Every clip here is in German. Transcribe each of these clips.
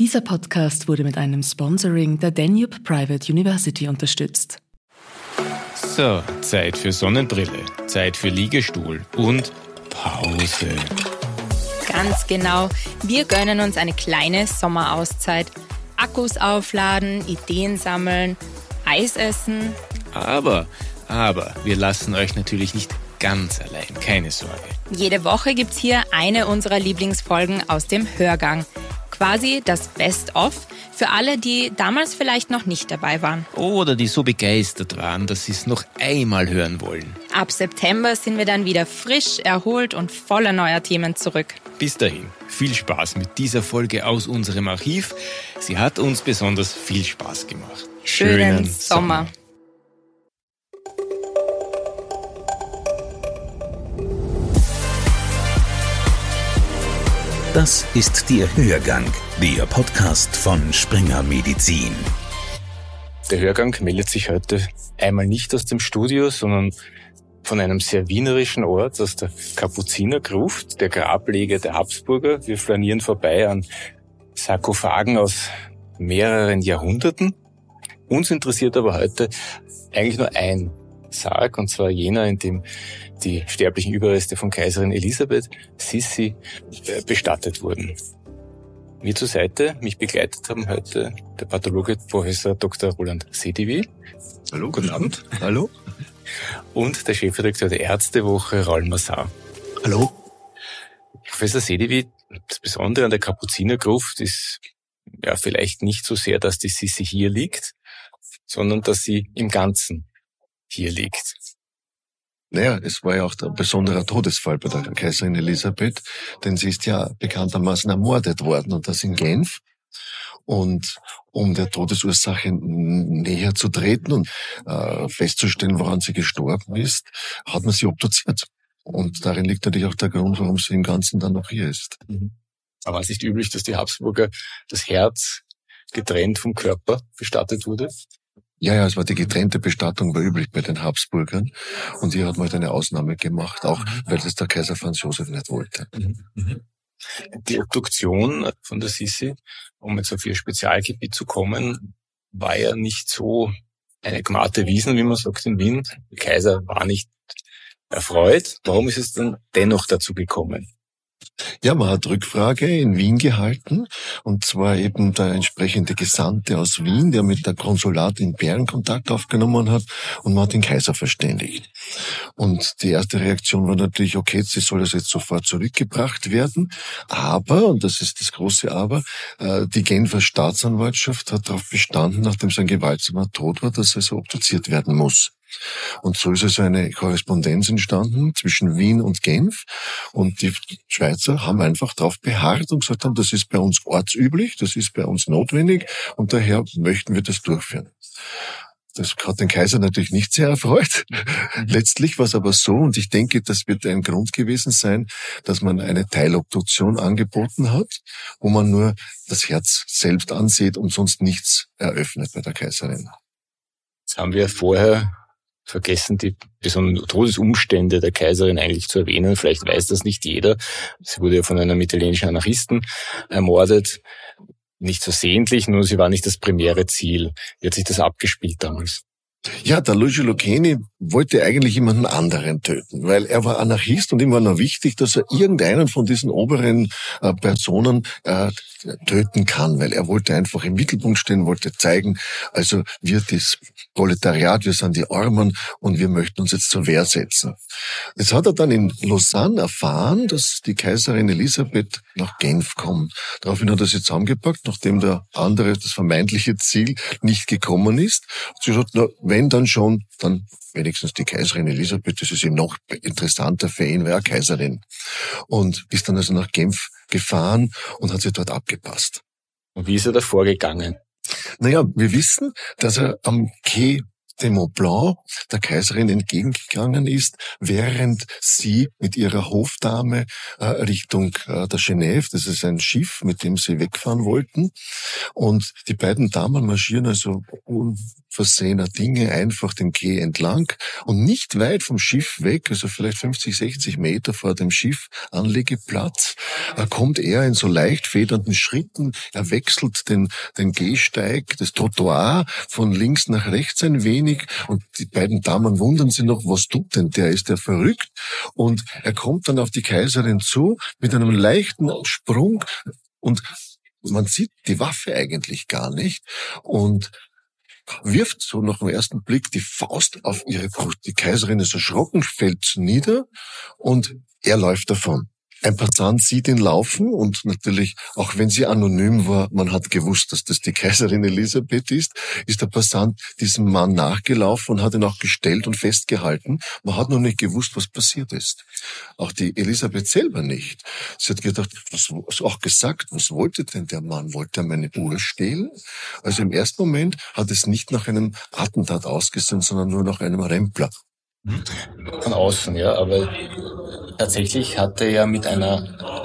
Dieser Podcast wurde mit einem Sponsoring der Danube Private University unterstützt. So, Zeit für Sonnenbrille, Zeit für Liegestuhl und Pause. Ganz genau. Wir gönnen uns eine kleine Sommerauszeit. Akkus aufladen, Ideen sammeln, Eis essen. Aber wir lassen euch natürlich nicht ganz allein, keine Sorge. Jede Woche gibt's hier eine unserer Lieblingsfolgen aus dem Hörgang. Quasi das Best-of für alle, die damals vielleicht noch nicht dabei waren. Oder die so begeistert waren, dass sie es noch einmal hören wollen. Ab September sind wir dann wieder frisch, erholt und voller neuer Themen zurück. Bis dahin, viel Spaß mit dieser Folge aus unserem Archiv. Sie hat uns besonders viel Spaß gemacht. Schönen Sommer. Das ist der Hörgang, der Podcast von Springer Medizin. Der Hörgang meldet sich heute einmal nicht aus dem Studio, sondern von einem sehr wienerischen Ort, aus der Kapuzinergruft, der Grablege der Habsburger. Wir flanieren vorbei an Sarkophagen aus mehreren Jahrhunderten. Uns interessiert aber heute eigentlich nur ein Sarg, und zwar jener, in dem die sterblichen Überreste von Kaiserin Elisabeth Sissi bestattet wurden. Mir zur Seite, mich begleitet haben heute der Pathologe Professor Dr. Roland Sedivi. Hallo, guten Abend. Hallo. Und der Chefredakteur der Ärztewoche, Raoul Massart. Hallo. Professor Sedivi, das Besondere an der Kapuzinergruft ist ja vielleicht nicht so sehr, dass die Sissi hier liegt, sondern dass sie im Ganzen hier liegt. Naja, es war ja auch der besondere Todesfall bei der Kaiserin Elisabeth, denn sie ist ja bekanntermaßen ermordet worden, und das in Genf. Und um der Todesursache näher zu treten und festzustellen, woran sie gestorben ist, hat man sie obduziert. Und darin liegt natürlich auch der Grund, warum sie im Ganzen dann noch hier ist. Aber es ist nicht üblich, dass die Habsburger das Herz getrennt vom Körper bestattet wurde? Ja, es war die getrennte Bestattung war üblich bei den Habsburgern, und hier hat man halt eine Ausnahme gemacht, auch weil das der Kaiser Franz Josef nicht wollte. Die Obduktion von der Sissi, um jetzt auf ihr Spezialgebiet zu kommen, war ja nicht so eine gmate Wiesn, wie man sagt in Wien. Der Kaiser war nicht erfreut. Warum ist es dann dennoch dazu gekommen? Ja, man hat Rückfrage in Wien gehalten, und zwar eben der entsprechende Gesandte aus Wien, der mit der Konsulat in Bern Kontakt aufgenommen hat, und man hat den Kaiser verständigt. Und die erste Reaktion war natürlich, okay, sie soll also jetzt sofort zurückgebracht werden, aber, und das ist das große Aber, die Genfer Staatsanwaltschaft hat darauf bestanden, nachdem sein gewaltsamer Tod war, dass also obduziert werden muss. Und so ist also eine Korrespondenz entstanden zwischen Wien und Genf, und die Schweizer haben einfach darauf beharrt und gesagt haben, das ist bei uns ortsüblich, das ist bei uns notwendig, und daher möchten wir das durchführen. Das hat den Kaiser natürlich nicht sehr erfreut. Letztlich war es aber so, und ich denke, das wird ein Grund gewesen sein, dass man eine Teilobduktion angeboten hat, wo man nur das Herz selbst ansieht und sonst nichts eröffnet bei der Kaiserin. Jetzt haben wir vorher vergessen, die besonderen Todesumstände der Kaiserin eigentlich zu erwähnen. Vielleicht weiß das nicht jeder. Sie wurde ja von einem italienischen Anarchisten ermordet. Nicht versehentlich, nur sie war nicht das primäre Ziel. Wie hat sich das abgespielt damals? Ja, der Luigi Lucchini wollte eigentlich jemanden anderen töten, weil er war Anarchist, und ihm war noch wichtig, dass er irgendeinen von diesen oberen Personen töten kann, weil er wollte einfach im Mittelpunkt stehen, wollte zeigen, also wir das Proletariat, wir sind die Armen, und wir möchten uns jetzt zur Wehr setzen. Jetzt hat er dann in Lausanne erfahren, dass die Kaiserin Elisabeth nach Genf kommt. Daraufhin hat er sie zusammengepackt, nachdem der andere, das vermeintliche Ziel, nicht gekommen ist. Und sie hat gesagt, na, wenn dann schon, dann wenigstens die Kaiserin Elisabeth, das ist ihm noch interessanter für ihn, war Kaiserin. Und ist dann also nach Genf gefahren und hat sich dort abgepasst. Und wie ist er da vorgegangen? Naja, wir wissen, dass er am Quai de Mont Blanc der Kaiserin entgegengegangen ist, während sie mit ihrer Hofdame Richtung der Genève, das ist ein Schiff, mit dem sie wegfahren wollten, und die beiden Damen marschieren also versehener Dinge einfach den Quai entlang und nicht weit vom Schiff weg, also vielleicht 50, 60 Meter vor dem Schiffanlegeplatz, kommt er in so leicht federnden Schritten, er wechselt den Gehsteig, das Trottoir von links nach rechts ein wenig und die beiden Damen wundern sich noch, was tut denn der? Ist der verrückt? Und er kommt dann auf die Kaiserin zu mit einem leichten Sprung und man sieht die Waffe eigentlich gar nicht und wirft so nach dem ersten Blick die Faust auf ihre Brust. Die Kaiserin ist erschrocken, fällt nieder und er läuft davon. Ein Passant sieht ihn laufen und natürlich, auch wenn sie anonym war, man hat gewusst, dass das die Kaiserin Elisabeth ist der Passant diesem Mann nachgelaufen und hat ihn auch gestellt und festgehalten. Man hat noch nicht gewusst, was passiert ist. Auch die Elisabeth selber nicht. Sie hat gedacht, was wollte denn der Mann? Wollte er meine Uhr stehlen? Also im ersten Moment hat es nicht nach einem Attentat ausgesehen, sondern nur nach einem Rempler. Von außen, ja, aber tatsächlich hat er ja mit einer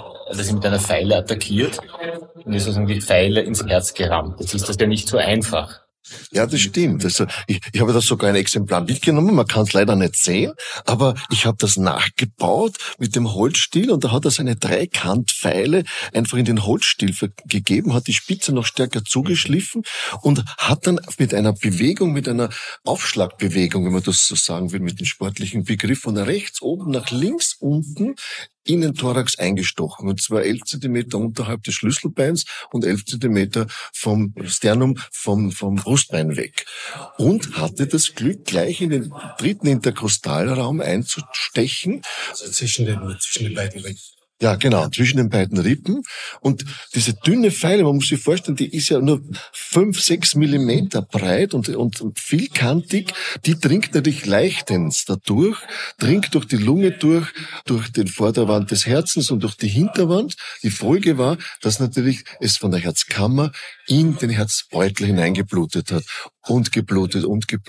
Feile attackiert und ist also die Feile ins Herz gerammt. Jetzt ist das ja nicht so einfach. Ja, das stimmt. Also ich habe da sogar ein Exemplar mitgenommen, man kann es leider nicht sehen, aber ich habe das nachgebaut mit dem Holzstiel und da hat er seine Dreikantpfeile einfach in den Holzstiel gegeben, hat die Spitze noch stärker zugeschliffen und hat dann mit einer Bewegung, mit einer Aufschlagbewegung, wenn man das so sagen will, mit dem sportlichen Begriff, von rechts oben nach links unten in den Thorax eingestochen, und zwar 11 Zentimeter unterhalb des Schlüsselbeins und 11 Zentimeter vom Sternum, vom Brustbein weg. Und hatte das Glück, gleich in den dritten Interkostalraum einzustechen. Also zwischen den beiden Rippen. Ja, genau, zwischen den beiden Rippen. Und diese dünne Feile, man muss sich vorstellen, die ist ja nur 5, 6 Millimeter breit und vielkantig. Die dringt natürlich leichtens dadurch, dringt durch die Lunge durch den Vorderwand des Herzens und durch die Hinterwand. Die Folge war, dass natürlich es von der Herzkammer in den Herzbeutel hineingeblutet hat. Und geblutet,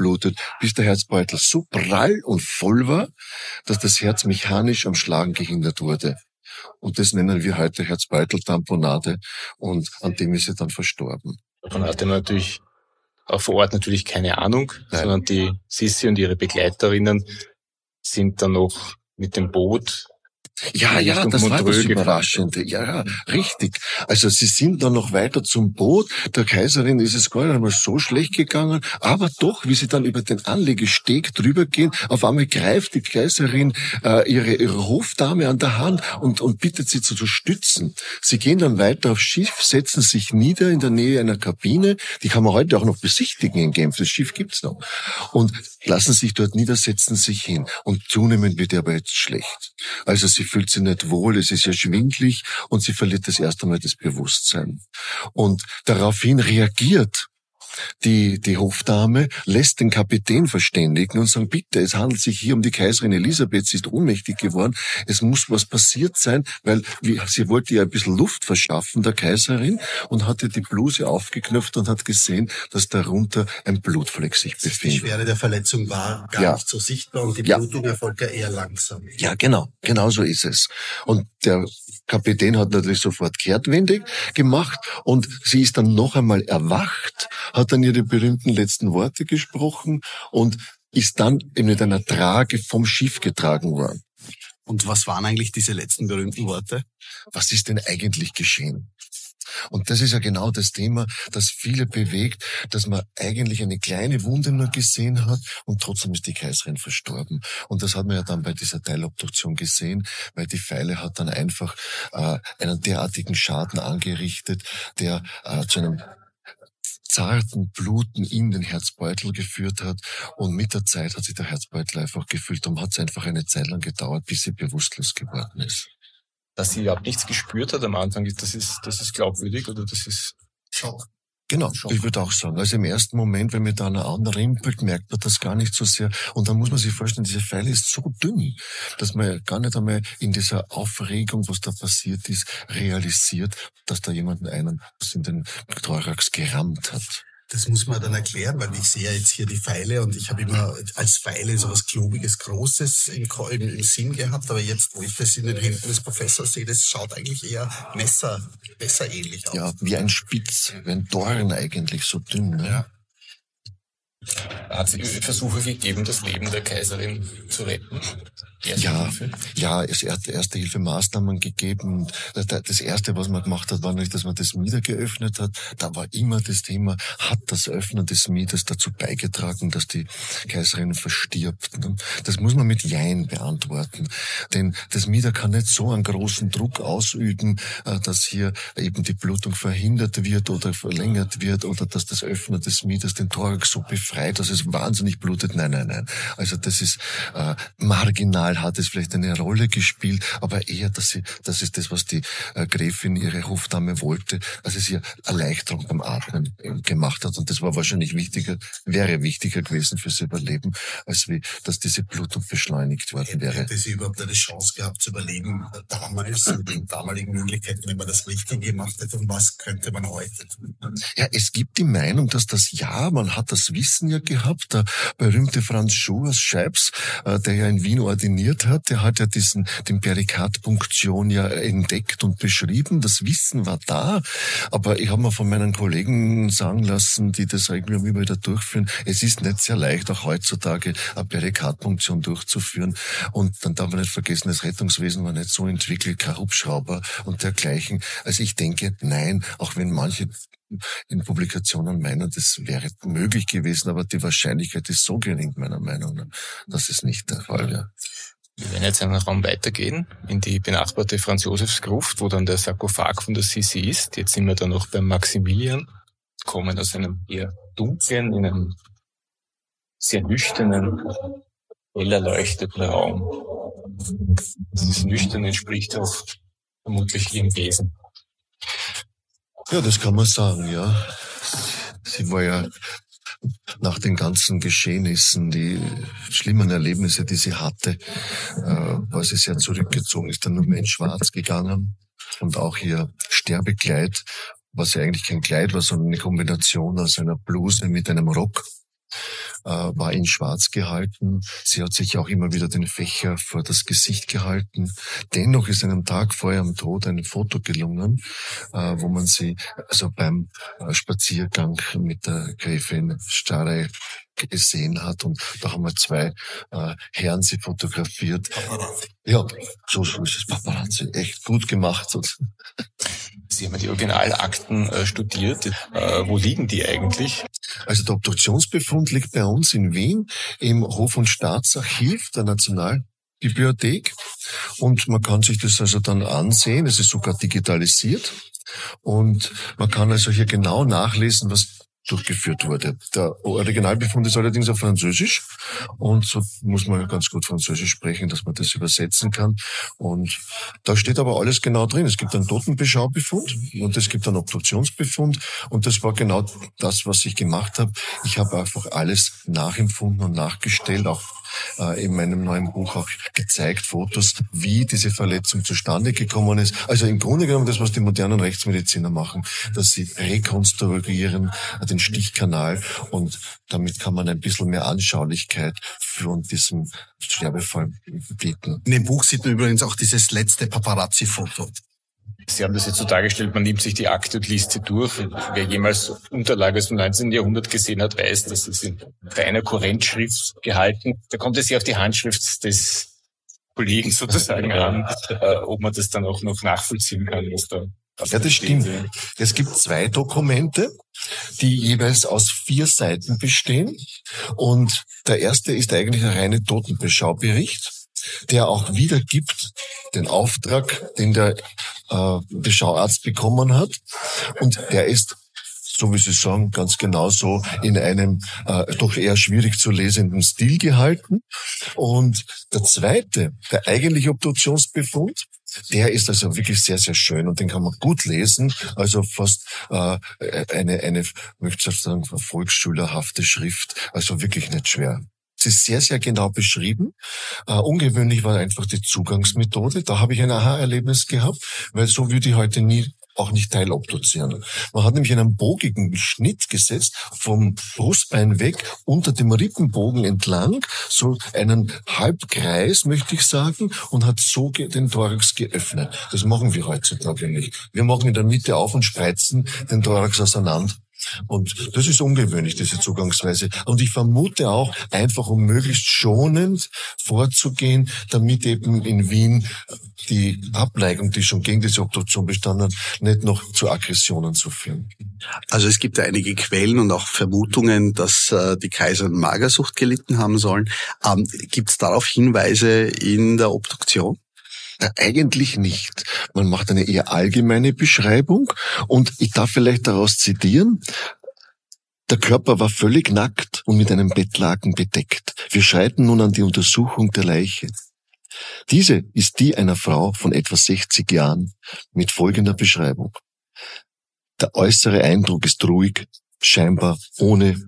bis der Herzbeutel so prall und voll war, dass das Herz mechanisch am Schlagen gehindert wurde. Und das nennen wir heute Herzbeuteltamponade und an dem ist sie dann verstorben. Davon hatte man natürlich auch vor Ort natürlich keine Ahnung, sondern die Sissi und ihre Begleiterinnen sind dann noch mit dem Boot. Ja, das war das Überraschende. Ja, richtig. Also sie sind dann noch weiter zum Boot. Der Kaiserin ist es gar nicht einmal so schlecht gegangen, aber doch, wie sie dann über den Anlegesteg drüber gehen, auf einmal greift die Kaiserin ihre Hofdame an der Hand und bittet sie zu stützen. Sie gehen dann weiter aufs Schiff, setzen sich nieder in der Nähe einer Kabine. Die kann man heute auch noch besichtigen in Genf. Das Schiff gibt's noch. Und lassen sich dort nieder, setzen sich hin. Und zunehmend wird ihr aber jetzt schlecht. Also sie fühlt sich nicht wohl, es ist ja schwindlig und sie verliert das erste Mal das Bewusstsein. Und daraufhin reagiert die Hofdame, lässt den Kapitän verständigen und sagen, bitte, es handelt sich hier um die Kaiserin Elisabeth, sie ist ohnmächtig geworden, es muss was passiert sein, weil sie wollte ja ein bisschen Luft verschaffen, der Kaiserin, und hatte die Bluse aufgeknöpft und hat gesehen, dass darunter ein Blutfleck sich befindet. Die Schwere der Verletzung war gar nicht so sichtbar und die Blutung erfolgt ja eher langsam. Ja, genau so ist es. Und der Kapitän hat natürlich sofort kehrtwendig gemacht und sie ist dann noch einmal erwacht, hat dann ihre berühmten letzten Worte gesprochen und ist dann mit einer Trage vom Schiff getragen worden. Und was waren eigentlich diese letzten berühmten Worte? Was ist denn eigentlich geschehen? Und das ist ja genau das Thema, das viele bewegt, dass man eigentlich eine kleine Wunde nur gesehen hat und trotzdem ist die Kaiserin verstorben. Und das hat man ja dann bei dieser Teilobduktion gesehen, weil die Feile hat dann einfach einen derartigen Schaden angerichtet, der zu einem zarten Bluten in den Herzbeutel geführt hat und mit der Zeit hat sich der Herzbeutel einfach gefüllt und hat es einfach eine Zeit lang gedauert, bis sie bewusstlos geworden ist. Dass sie überhaupt nichts gespürt hat am Anfang, das ist glaubwürdig oder das ist Schock. Genau, ich würde auch sagen. Also im ersten Moment, wenn man da anrimpelt, merkt man das gar nicht so sehr. Und dann muss man sich vorstellen, diese Feile ist so dünn, dass man gar nicht einmal in dieser Aufregung, was da passiert ist, realisiert, dass da jemand einen in den Thorax gerammt hat. Das muss man dann erklären, weil ich sehe ja jetzt hier die Feile und ich habe immer als Feile so was Klobiges, Großes im Sinn gehabt, aber jetzt, wo ich das in den Händen des Professors sehe, das schaut eigentlich eher messerähnlich aus. Ja, wie ein Spitz, wie ein Dorn eigentlich, so dünn. Ne? Ja. Hat es Versuche gegeben, das Leben der Kaiserin zu retten? Ja, es hat Erste-Hilfe-Maßnahmen gegeben. Das Erste, was man gemacht hat, war nicht, dass man das Mieder geöffnet hat. Da war immer das Thema, hat das Öffnen des Mieders dazu beigetragen, dass die Kaiserin verstirbt? Das muss man mit Jein beantworten. Denn das Mieder kann nicht so einen großen Druck ausüben, dass hier eben die Blutung verhindert wird oder verlängert wird oder dass das Öffnen des Mieders den Thorax so befreit, dass es wahnsinnig blutet. Nein. Also das ist marginal, hat es vielleicht eine Rolle gespielt, aber eher, das ist das, was die Gräfin, ihre Hofdame, wollte, dass es ihr Erleichterung beim Atmen gemacht hat. Und das war wahrscheinlich wäre wichtiger gewesen fürs Überleben, als wie, dass diese Blutung beschleunigt worden wäre. Hätte sie überhaupt eine Chance gehabt zu überleben damals, mit den damaligen Möglichkeiten, wenn man das richtig gemacht hätte? Und was könnte man heute tun? Ja, es gibt die Meinung, dass man hat das Wissen ja gehabt. Der berühmte Franz Schuh aus Scheibs, der ja in Wien ordiniert hat, der hat ja den Perikardpunktion ja entdeckt und beschrieben. Das Wissen war da, aber ich habe mir von meinen Kollegen sagen lassen, die das irgendwie immer wieder durchführen, es ist nicht sehr leicht, auch heutzutage eine Perikardpunktion durchzuführen. Und dann darf man nicht vergessen, das Rettungswesen war nicht so entwickelt, kein Hubschrauber und dergleichen. Also ich denke, nein, auch wenn manche in Publikationen meinen, das wäre möglich gewesen, aber die Wahrscheinlichkeit ist so gering, meiner Meinung nach, das ist nicht der Fall, ja. Wir werden jetzt einen Raum weitergehen, in die benachbarte Franz-Josefs-Gruft, wo dann der Sarkophag von der Sissi ist. Jetzt sind wir dann noch beim Maximilian, kommen aus einem eher dunklen, in einem sehr nüchternen, hell erleuchteten Raum. Dieses Nüchterne entspricht auch vermutlich ihrem Wesen. Ja, das kann man sagen, ja. Sie war ja nach den ganzen Geschehnissen, die schlimmen Erlebnisse, die sie hatte, war sie sehr zurückgezogen, ist dann nur mehr in Schwarz gegangen und auch ihr Sterbekleid, was ja eigentlich kein Kleid war, sondern eine Kombination aus einer Bluse mit einem Rock, war in Schwarz gehalten. Sie hat sich auch immer wieder den Fächer vor das Gesicht gehalten. Dennoch ist einem Tag vor ihrem Tod ein Foto gelungen, wo man sie also beim Spaziergang mit der Gräfin Starey gesehen hat. Und da haben wir zwei Herren sie fotografiert. Paparazzi. Ja, so ist es, Paparazzi. Echt gut gemacht. Sie haben die Originalakten studiert. Wo liegen die eigentlich? Also der Obduktionsbefund liegt bei uns in Wien im Hof- und Staatsarchiv der Nationalbibliothek. Und man kann sich das also dann ansehen. Es ist sogar digitalisiert. Und man kann also hier genau nachlesen, was durchgeführt wurde. Der Originalbefund ist allerdings auf Französisch und so muss man ganz gut Französisch sprechen, dass man das übersetzen kann. Und da steht aber alles genau drin. Es gibt einen Totenbeschaubefund und es gibt einen Obduktionsbefund und das war genau das, was ich gemacht habe. Ich habe einfach alles nachempfunden und nachgestellt, auch in meinem neuen Buch auch gezeigt, Fotos, wie diese Verletzung zustande gekommen ist. Also im Grunde genommen das, was die modernen Rechtsmediziner machen, dass sie rekonstruieren den Stichkanal und damit kann man ein bisschen mehr Anschaulichkeit für diesem Sterbefall bieten. In dem Buch sieht man übrigens auch dieses letzte Paparazzi-Foto. Sie haben das jetzt so dargestellt, man nimmt sich die Akte und liest sie durch. Wer jemals Unterlagen aus dem 19. Jahrhundert gesehen hat, weiß, dass es in reiner Kurrentschrift gehalten. Da kommt es ja auf die Handschrift des Kollegen sozusagen an, ob man das dann auch noch nachvollziehen kann, was da. Ja, das stimmt. Es gibt 2 Dokumente, die jeweils aus 4 Seiten bestehen. Und der erste ist eigentlich ein reiner Totenbeschaubericht, der auch wiedergibt den Auftrag, den der Beschauarzt bekommen hat. Und der ist, so wie Sie sagen, ganz genauso in einem doch eher schwierig zu lesenden Stil gehalten. Und der zweite, der eigentliche Obduktionsbefund, der ist also wirklich sehr, sehr schön und den kann man gut lesen. Also fast eine möchte ich sagen, volksschülerhafte Schrift. Also wirklich nicht schwer. Es ist sehr, sehr genau beschrieben. Ungewöhnlich war einfach die Zugangsmethode. Da habe ich ein Aha-Erlebnis gehabt, weil so würde ich heute auch nicht teilobduzieren. Man hat nämlich einen bogigen Schnitt gesetzt, vom Brustbein weg, unter dem Rippenbogen entlang, so einen Halbkreis, möchte ich sagen, und hat so den Thorax geöffnet. Das machen wir heutzutage nicht. Wir machen in der Mitte auf und spreizen den Thorax auseinander. Und das ist ungewöhnlich, diese Zugangsweise. Und ich vermute auch, einfach um möglichst schonend vorzugehen, damit eben in Wien die Abneigung, die schon gegen diese Obduktion bestanden hat, nicht noch zu Aggressionen zu führen. Also es gibt ja einige Quellen und auch Vermutungen, dass die Kaiserin Magersucht gelitten haben sollen. Gibt es darauf Hinweise in der Obduktion? Na, eigentlich nicht. Man macht eine eher allgemeine Beschreibung und ich darf vielleicht daraus zitieren. Der Körper war völlig nackt und mit einem Bettlaken bedeckt. Wir schreiten nun an die Untersuchung der Leiche. Diese ist die einer Frau von etwa 60 Jahren mit folgender Beschreibung. Der äußere Eindruck ist ruhig, scheinbar ohne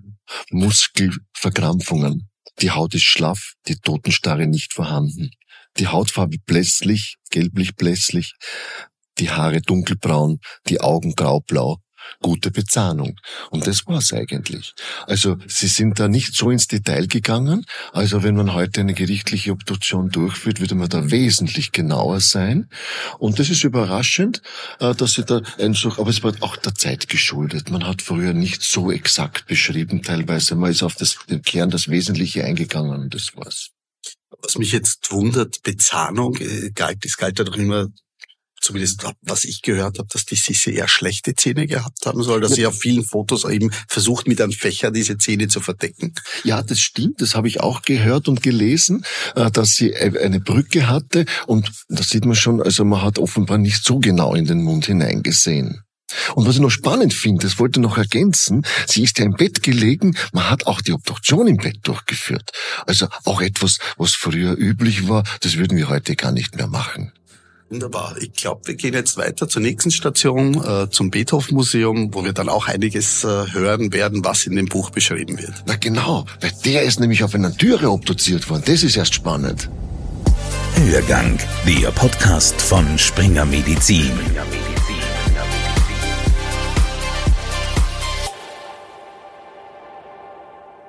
Muskelverkrampfungen. Die Haut ist schlaff, die Totenstarre nicht vorhanden. Die Hautfarbe blässlich, gelblich-blässlich, die Haare dunkelbraun, die Augen graublau, gute Bezahnung. Und das war's eigentlich. Also sie sind da nicht so ins Detail gegangen. Also wenn man heute eine gerichtliche Obduktion durchführt, würde man da wesentlich genauer sein. Und das ist überraschend, dass sie da aber es war auch der Zeit geschuldet. Man hat früher nicht so exakt beschrieben teilweise. Man ist auf den Kern, das Wesentliche eingegangen und das war's. Was mich jetzt wundert, Bezahnung, galt ja doch immer, zumindest was ich gehört habe, dass die Sissi eher schlechte Zähne gehabt haben soll, dass sie auf vielen Fotos eben versucht, mit einem Fächer diese Zähne zu verdecken. Ja, das stimmt, das habe ich auch gehört und gelesen, dass sie eine Brücke hatte und da sieht man schon, also man hat offenbar nicht so genau in den Mund hineingesehen. Und was ich noch spannend finde, das wollte ich noch ergänzen, sie ist ja im Bett gelegen, man hat auch die Obduktion im Bett durchgeführt. Also auch etwas, was früher üblich war, das würden wir heute gar nicht mehr machen. Wunderbar. Ich glaube, wir gehen jetzt weiter zur nächsten Station, zum Beethoven-Museum, wo wir dann auch einiges hören werden, was in dem Buch beschrieben wird. Na genau, weil der ist nämlich auf einer Türe obduziert worden. Das ist erst spannend. Hörgang, der Podcast von Springer Medizin.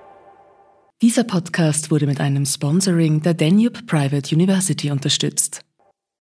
Dieser Podcast wurde mit einem Sponsoring der Danube Private University unterstützt.